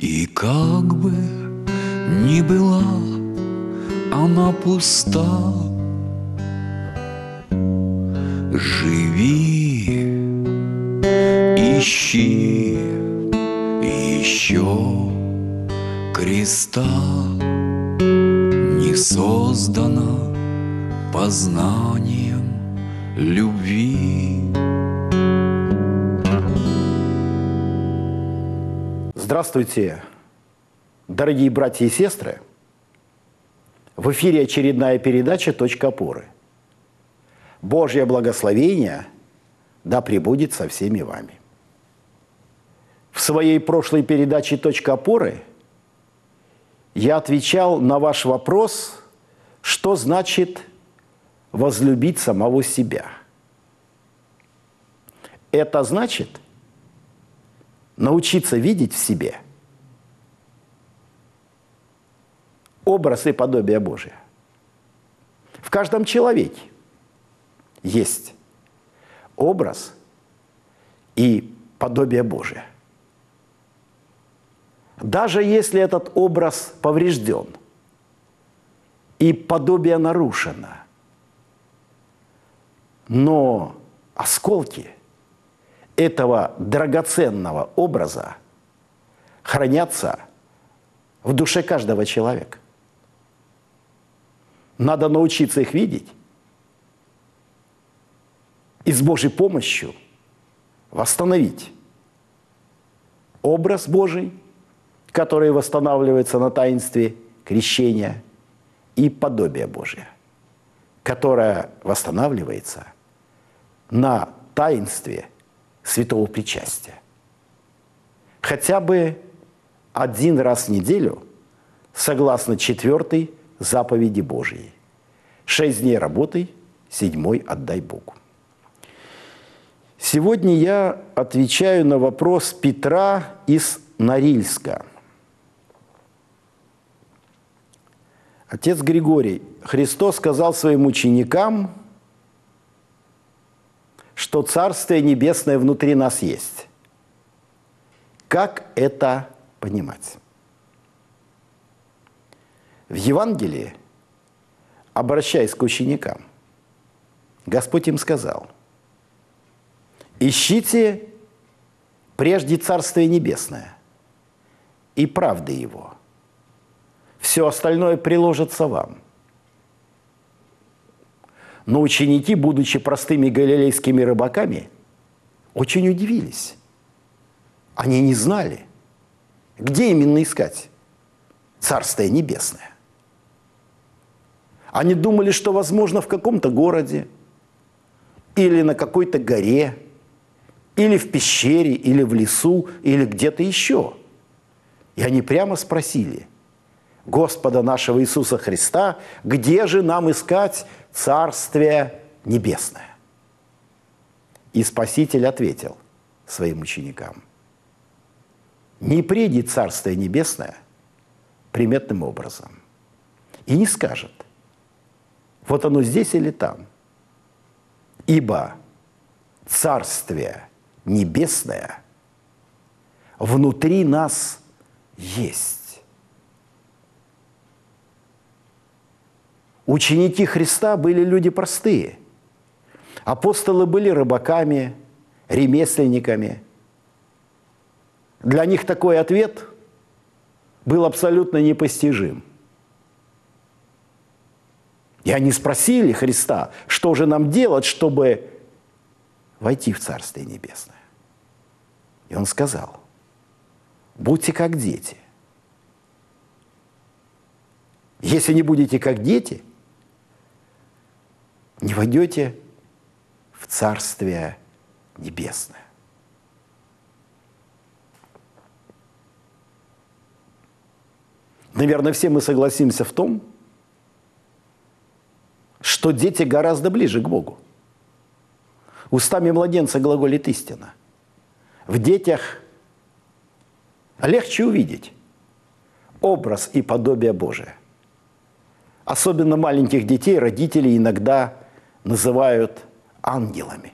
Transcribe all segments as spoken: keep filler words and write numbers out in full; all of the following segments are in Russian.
И как бы ни была она пуста, живи, ищи еще креста. Не создана познанием любви. Здравствуйте, дорогие братья и сестры! В эфире очередная передача «Точка опоры». Божье благословение да пребудет со всеми вами. В своей прошлой передаче «Точка опоры» я отвечал на ваш вопрос, что значит возлюбить самого себя. Это значит научиться видеть в себе образ и подобие Божие. В каждом человеке есть образ и подобие Божие. Даже если этот образ поврежден и подобие нарушено, но осколки этого драгоценного образа хранятся в душе каждого человека. Надо научиться их видеть и с Божьей помощью восстановить образ Божий, который восстанавливается на таинстве крещения, и подобие Божие, которое восстанавливается на таинстве святого причастия. Хотя бы один раз в неделю, согласно четвертой заповеди Божией. Шесть дней работай, седьмой отдай Богу. Сегодня я отвечаю на вопрос Петра из Норильска. Отец Григорий, Христос сказал своим ученикам, что Царствие Небесное внутри нас есть. Как это понимать? В Евангелии, обращаясь к ученикам, Господь им сказал: «Ищите прежде Царствие Небесное и правды Его. Все остальное приложится вам». Но ученики, будучи простыми галилейскими рыбаками, очень удивились. Они не знали, где именно искать Царствие Небесное. Они думали, что, возможно, в каком-то городе, или на какой-то горе, или в пещере, или в лесу, или где-то еще. И они прямо спросили Господа нашего Иисуса Христа, где же нам искать Царствие Небесное? И Спаситель ответил своим ученикам: не придет Царствие Небесное приметным образом и не скажет: вот оно здесь или там. Ибо Царствие Небесное внутри нас есть. Ученики Христа были люди простые. Апостолы были рыбаками, ремесленниками. Для них такой ответ был абсолютно непостижим. И они спросили Христа, что же нам делать, чтобы войти в Царствие Небесное. И Он сказал: будьте как дети. Если не будете как дети, не войдете в Царствие Небесное. Наверное, все мы согласимся в том, что дети гораздо ближе к Богу. Устами младенца глаголит истина. В детях легче увидеть образ и подобие Божие. Особенно маленьких детей родители иногда называют ангелами.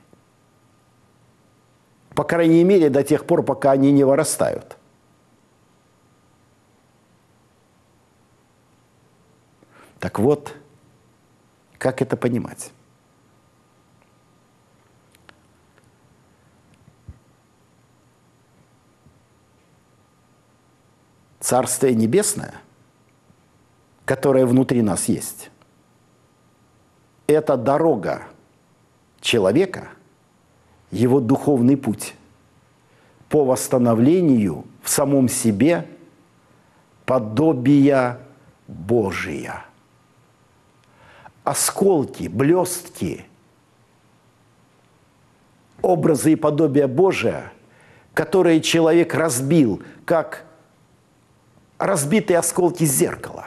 По крайней мере, до тех пор, пока они не вырастают. Так вот, как это понимать? Царствие Небесное, которое внутри нас есть, это дорога человека, его духовный путь по восстановлению в самом себе подобия Божия. Осколки, блестки, образы и подобия Божия, которые человек разбил, как разбитые осколки зеркала,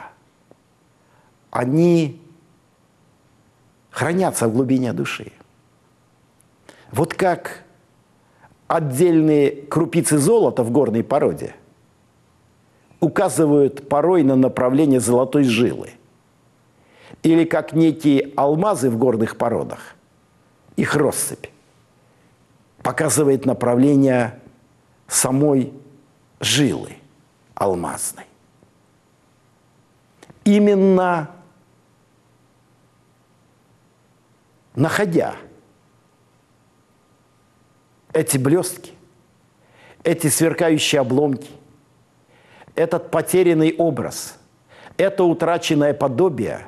они хранятся в глубине души. Вот как отдельные крупицы золота в горной породе указывают порой на направление золотой жилы, или как некие алмазы в горных породах, их россыпь показывает направление самой жилы алмазной. Именно находя эти блестки, эти сверкающие обломки, этот потерянный образ, это утраченное подобие,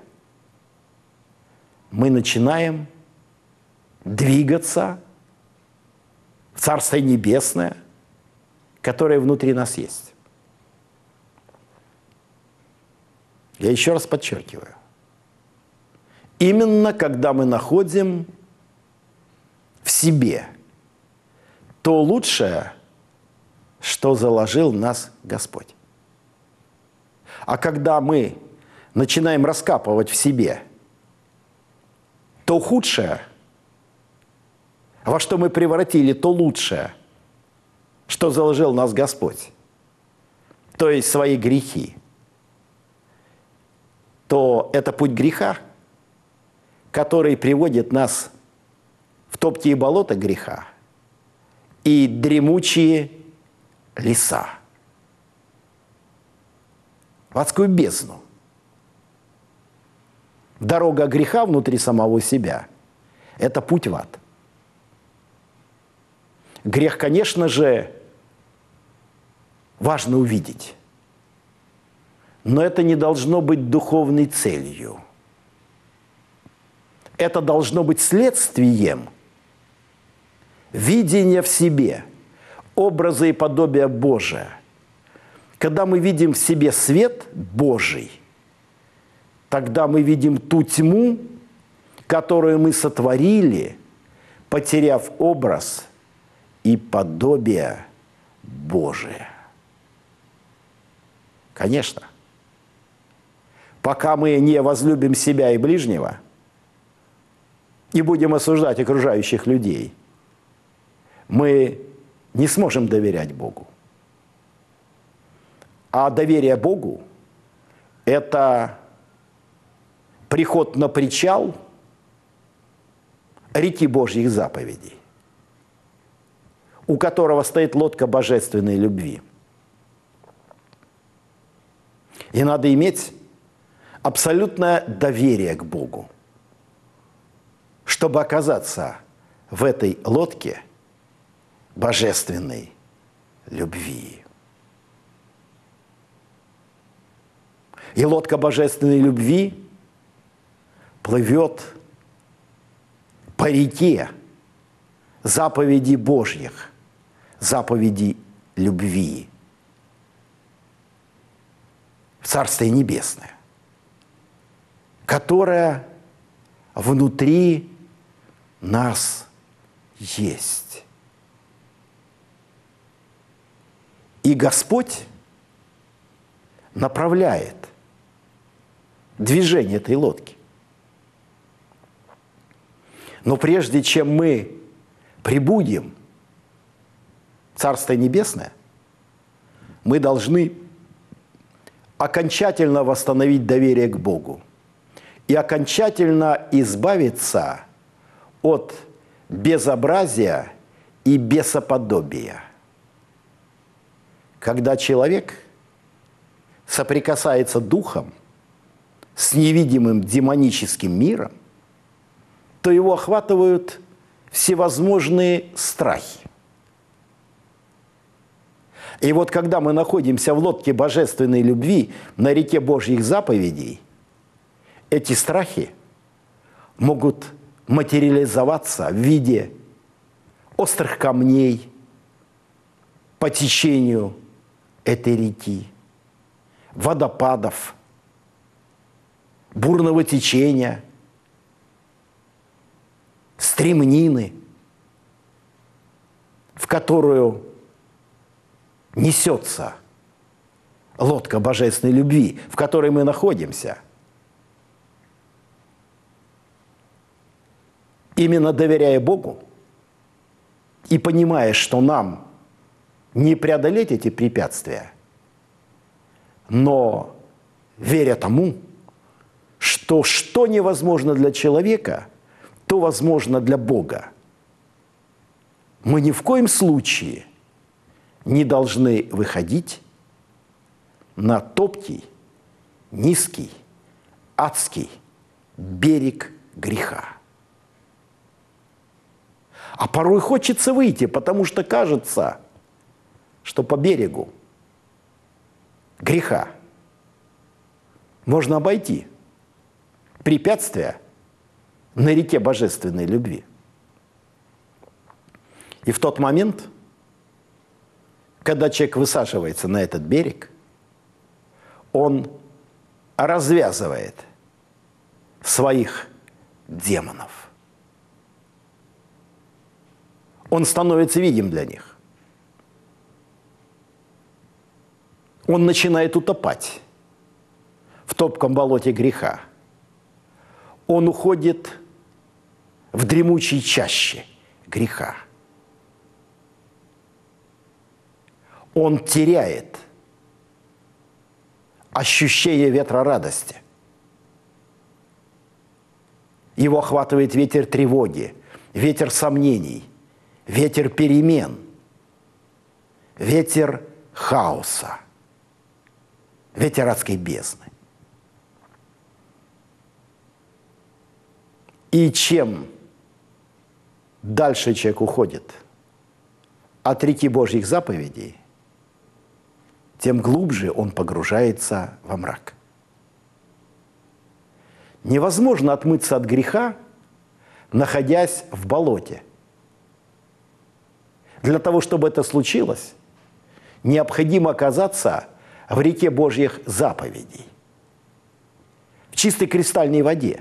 мы начинаем двигаться в Царствие Небесное, которое внутри нас есть. Я еще раз подчеркиваю. Именно когда мы находим в себе то лучшее, что заложил в нас Господь. А когда мы начинаем раскапывать в себе то худшее, во что мы превратили то лучшее, что заложил в нас Господь, то есть свои грехи, то это путь греха, который приводит нас в топкие болота греха и дремучие леса, в адскую бездну. Дорога греха внутри самого себя – это путь в ад. Грех, конечно же, важно увидеть, но это не должно быть духовной целью. Это должно быть следствием видения в себе образа и подобия Божия. Когда мы видим в себе свет Божий, тогда мы видим ту тьму, которую мы сотворили, потеряв образ и подобие Божие. Конечно, пока мы не возлюбим себя и ближнего и будем осуждать окружающих людей, мы не сможем доверять Богу. А доверие Богу – это приход на причал реки Божьих заповедей, у которого стоит лодка божественной любви. И надо иметь абсолютное доверие к Богу, чтобы оказаться в этой лодке божественной любви. И лодка божественной любви плывет по реке заповедей Божьих, заповедей любви в Царствие Небесное, которое внутри нас есть. И Господь направляет движение этой лодки. Но прежде чем мы прибудем в Царствие Небесное, мы должны окончательно восстановить доверие к Богу и окончательно избавиться от безобразия и бесоподобия. Когда человек соприкасается духом с невидимым демоническим миром, то его охватывают всевозможные страхи. И вот когда мы находимся в лодке божественной любви на реке Божьих заповедей, эти страхи могут материализоваться в виде острых камней по течению этой реки, водопадов, бурного течения, стремнины, в которую несется лодка божественной любви, в которой мы находимся. Именно доверяя Богу и понимая, что нам не преодолеть эти препятствия, но веря тому, что что невозможно для человека, то возможно для Бога, мы ни в коем случае не должны выходить на топкий, низкий, адский берег греха. А порой хочется выйти, потому что кажется, что по берегу греха можно обойти препятствия на реке божественной любви. И в тот момент, когда человек высаживается на этот берег, он развязывает своих демонов. Он становится видим для них. Он начинает утопать в топком болоте греха. Он уходит в дремучей чаще греха. Он теряет ощущение ветра радости. Его охватывает ветер тревоги, ветер сомнений, ветер перемен, ветер хаоса, ветер адской бездны. И чем дальше человек уходит от реки Божьих заповедей, тем глубже он погружается во мрак. Невозможно отмыться от греха, находясь в болоте. Для того, чтобы это случилось, необходимо оказаться в реке Божьих заповедей, в чистой кристальной воде.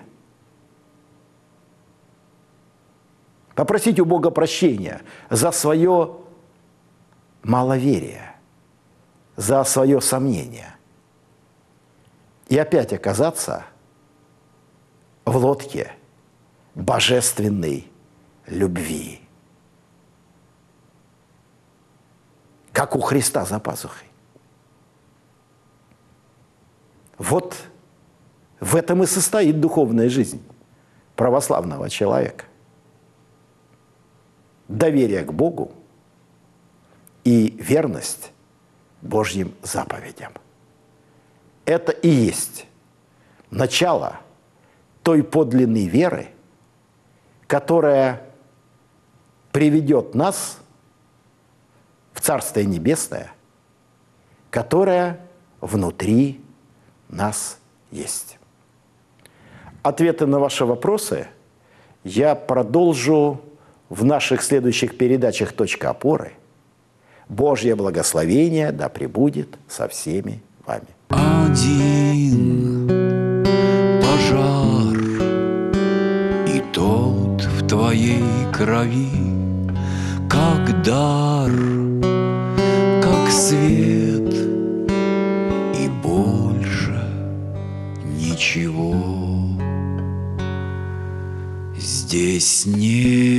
Попросить у Бога прощения за свое маловерие, за свое сомнение. И опять оказаться в лодке божественной любви. Как у Христа за пазухой. Вот в этом и состоит духовная жизнь православного человека. Доверие к Богу и верность Божьим заповедям. Это и есть начало той подлинной веры, которая приведет нас в Царствие Небесное, которое внутри нас есть. Ответы на ваши вопросы я продолжу в наших следующих передачах «Точка опоры». Божье благословение да пребудет со всеми вами. Один пожар, и тот в твоей крови, как дар, как свет, и больше ничего здесь нет.